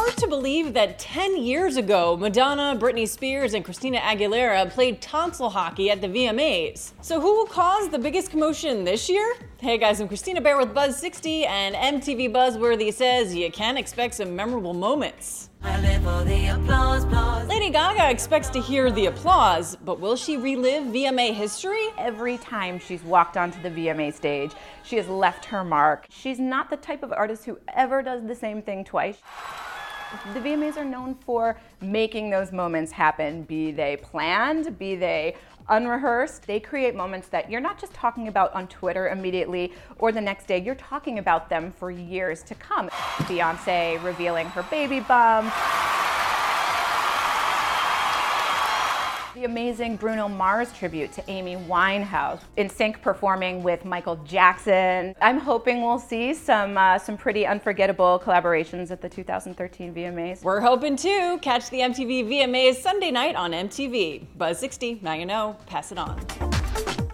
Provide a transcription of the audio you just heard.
hard to believe that 10 years ago, Madonna, Britney Spears, and Christina Aguilera played tonsil hockey at the VMAs. So who will cause the biggest commotion this year? Hey guys, I'm Christina Bear with Buzz 60, and MTV Buzzworthy says you can expect some memorable moments. I live for the applause. Lady Gaga expects to hear the applause, but will she relive VMA history? Every time she's walked onto the VMA stage, she has left her mark. She's not the type of artist who ever does the same thing twice. The VMAs are known for making those moments happen, be they planned, be they unrehearsed. They create moments that you're not just talking about on Twitter immediately or the next day, you're talking about them for years to come. Beyonce revealing her baby bump. The amazing Bruno Mars tribute to Amy Winehouse. NSYNC performing with Michael Jackson. I'm hoping we'll see some pretty unforgettable collaborations at the 2013 VMAs. We're hoping to. Catch the MTV VMAs Sunday night on MTV. Buzz 60, now you know, pass it on.